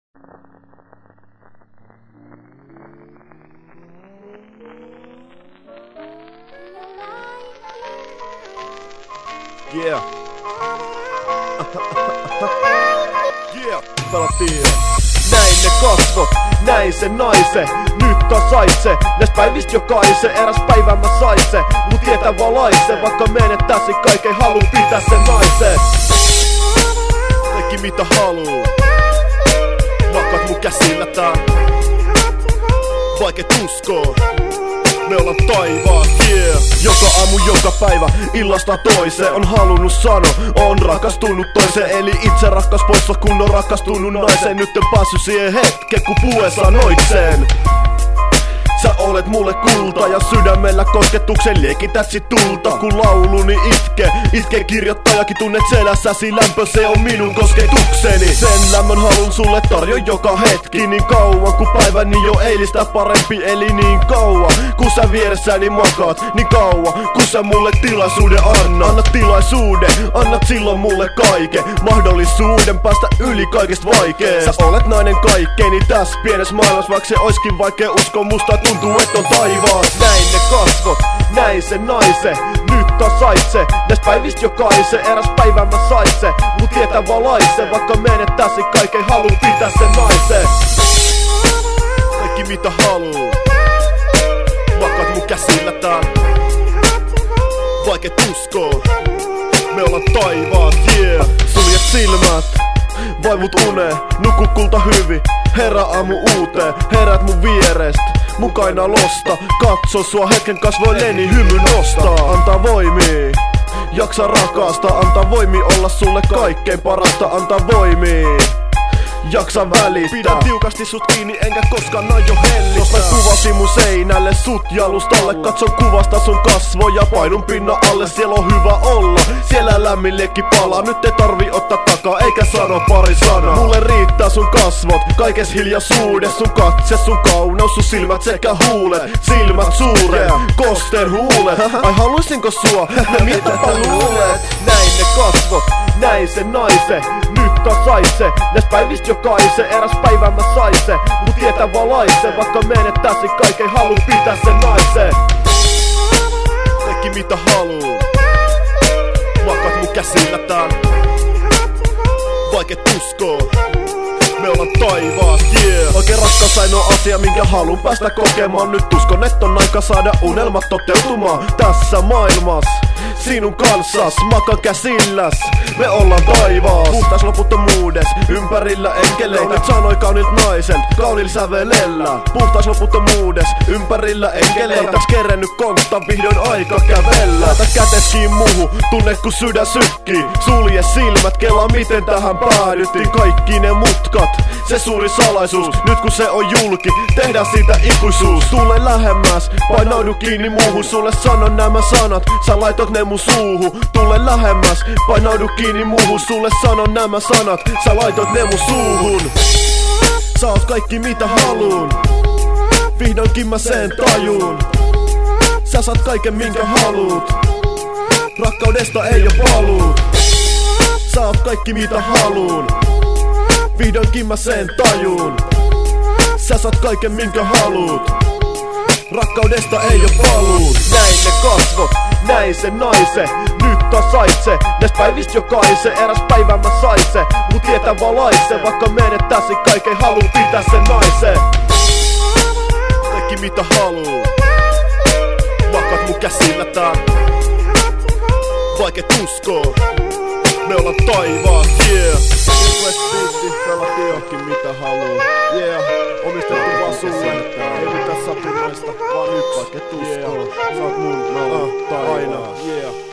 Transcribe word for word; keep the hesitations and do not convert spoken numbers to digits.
Yeah. Yeah. Pelattiin. Näin ne kasvot, näin se naise. Nyt taas saitse, näistä päivistä jokaise. Eräs päivä mä saise, mut tietä valaise. Vaikka menettäisin kaiken, haluu pitää sen naisen. Teki mitä haluu. Makat mun käsillä tää. Vaiket uskoo. Me ollaan taivaan, yeah. Joka aamu, joka päivä, illasta toiseen on halunnut sanoa, on rakastunut toiseen. Eli itse rakkas poissa, kun on rakastunut naiseen. Nyt en päässyt siihen hetken, kun puhe sanoikseen. Sä olet mulle kulta ja sydämellä kosketuksen liekität sit tulta. Kun lauluni itke, itke kirjoittajakin tunnet selässäsi lämpö, se on minun kosketukseni. Sen lämmön halun sulle tarjoin joka hetki, niin kauan kun päiväni jo eilistä parempi. Eli niin kauan kun sä vieressäni makaat, niin kauan kun sä mulle tilaisuuden annat. Anna tilaisuuden, annat silloin mulle kaiken, mahdollisuuden päästä yli kaikesta vaikeesta. Sä olet nainen kaikkeeni tässä pienessä maailmassa, vaikka se oiskin vaikea uskoa musta. Tuntuu, et on taivaan. Näin ne kasvot, näin se naise. Nyt taas saitse, näistä päivistä jokaise. Eräs päivä mä saise, mut tietä valaise. Vaikka menettäisin kaiken, haluu pitää sen naisen. Teki mitä haluu. Makat mun käsillä tää. Vaiket uskoo. Me ollaan taivaat, yeah. Suljet silmät, vaivut uneen, nuku kulta hyvin. Herää aamu uuteen, herät mun vierestä. Mun kainalosta, katso sua hetken kasvoilleni, hymy nostaa. Antaa voimia, jaksa rakastaa. Antaa voimia olla sulle kaikkein parasta. Antaa voimia, jaksa välittää. Pidän tiukasti sut kiinni enkä koskaan aio hellittää. Jos mä kuvasin mun seinälle sut jalustalle, katson kuvasta sun kasvoja painun pinnan alle. Siellä on hyvä olla, siellä lämmin leikki palaa. Nyt ei tarvi ottaa takaa eikä sano pari sanaa. Mulle riittää sun kasvot, kaikes hiljaisuudes. Sun katse, sun kauneus, sun silmät sekä huulet. Silmät suuret, yeah. Kosten huulet. Ai haluisinko sua, mitäpä luulet. Näin ne kasvot, näin se naise. Nyt taas saise, näistä päivistä jokaise. Eräs päivä mä saise, mut tietä valaise. Vaikka menettäisin kaiken, haluu pitää sen naisen. Teki mitä haluu. Makat mun käsillä tää. Vaiket uskoo. Me ollaan taivaas, yeah. Oikein rakkaus ainoa asia, minkä halun päästä kokemaan. Nyt uskon, et on aika saada unelmat toteutumaan tässä maailmassa. Sinun kanssas, makan käsilläs. Me ollaan taivaas, puhtais loputtomuudes. Ympärillä enkeleitä, sanoi kauniilta naiselta, kauniil sävelellä. Puhtais loputtomuudes, ympärillä enkeleitä. Täks kerennyt kontta, vihdoin aika kävellä. Laita käteskiin muuhun, tunne kun sydän sykkii. Sulje silmät, kelaa miten tähän päädyttiin. Kaikki ne mutkat, se suuri salaisuus. Nyt kun se on julki, tehdään siitä ikuisuus. Tule lähemmäs, painaudu kiinni muuhun. Sulle sanon nämä sanat, sä laitot ne mun suuhun. Tule lähemmäs, painaudu kiinni muuhun. Sulle sanon nämä sanat, sä laitot ne mun suuhun. Sä oot kaikki mitä haluun, vihdoinkin mä sen tajuun. Sä saat kaiken minkä haluut, rakkaudesta ei oo paluut. Sä oot kaikki mitä haluun, vihdoinkin mä sen tajuun. Sä saat kaiken minkä haluut, rakkaudesta ei oo paluut. Näin ne kasvot, näin se naise. Nyt taas saitse, näistä päivistä jokaise. Eräs päivä mä saise, mut tietä valaise. Vaikka menettäisin kaiken, haluu pitää sen naisen. Teki mitä haluu. Makat mun käsillä tää. Vaiket uskoo. Me ollaan taivaat, yeah. West Beat, pelattiin johonkin mitä haluu. Yeah, omistettu vaan sulle. Ei mitään satunnaista, vaan yksi. Vaiket uskoo. Sä oot mun, me ollaan aina, yeah.